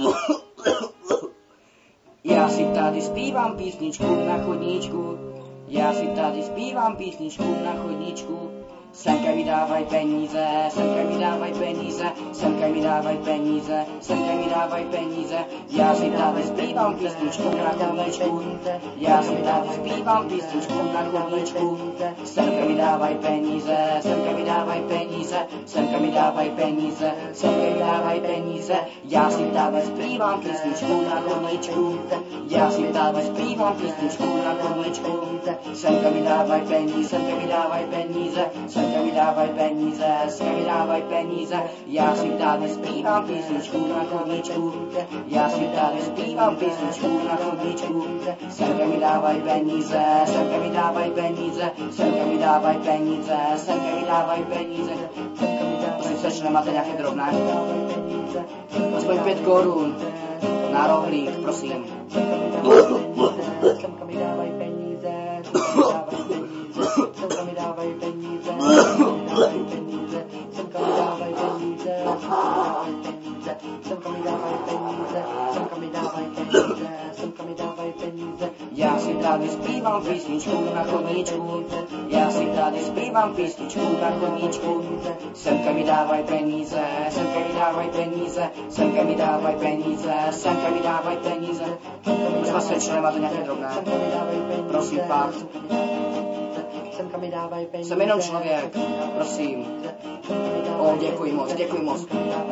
Já si tady zpívám písničku na chodníčku, já si tady zpívám písničku na chodníčku. Semka mi dávaj peníze, semka mi dávaj peníze, semka mi dávaj peníze, semka mi dávaj peníze. Já si tady zpívám písničku na chodníčku, já si tady zpívám písničku na chodníčku. Semka mi dávaj peníze, semka mi dávaj peníze, semka mi dávaj peníze, semka mi dávaj peníze. Já si tady zpívám písničku na chodníčku, já si tady zpívám písničku na chodníčku. Semka mi dávaj peníze, semka mi dávaj peníze, semka mi dávaj peníze, semka mi dávaj peníze. Já si tady zpívám písničku na chodníčku, já si tady zpívám písničku na chodníčku. Semka mi dávaj peníze, semka mi dávaj peníze, semka mi dávaj peníze, semka mi dávaj peníze. Prosím, sečne, máte nějaké drobné? Aspoň 5 korun na rohlík, prosím. Semka mi dávaj peníze, semka mi dávaj peníze, semka mi dávaj peníze, semka mi dávaj peníze, semka mi dávaj peníze, semka mi dávaj peníze. Já si tady zpívám písničku na chodníčku, já si tady zpívám písničku na chodníčku. Semka mi dávaj peníze, semka mi dávaj peníze, semka mi dávaj peníze, semka mi dávaj peníze. Třeba sečne, máte nějaké drobné? Prosím, fakt. Semka mi dávaj peníze. Jsem jenom člověk, prosím. O, děkuji moc, děkuji moc.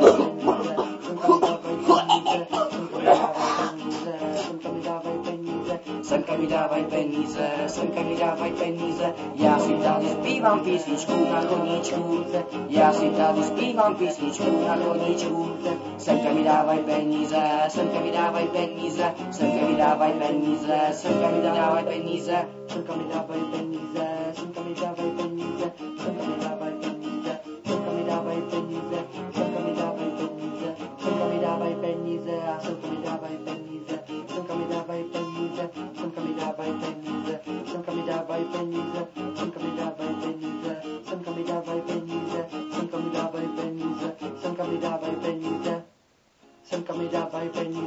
Semka mi dávaj peníze, semka mi dávaj peníze. Já si tady zpívám písničku na chodníčku, já si tady zpívám písničku na chodníčku. Semka mi dávaj peníze, semka mi dávaj peníze, semka mi dávaj peníze, semka mi dávaj peníze. Semka mi dávaj peníze, semka mi dávaj peníze, semka mi dávaj peníze, semka mi dávaj peníze, semka mi dávaj peníze, semka mi dávaj peníze a semka mi dávaj peníze, semka mi dávaj peníze, semka mi dávaj peníze, semka mi dávaj peníze, semka mi dávaj peníze, semka mi dávaj peníze, semka mi dávaj peníze, semka mi dávaj peníze, semka mi dávaj peníze.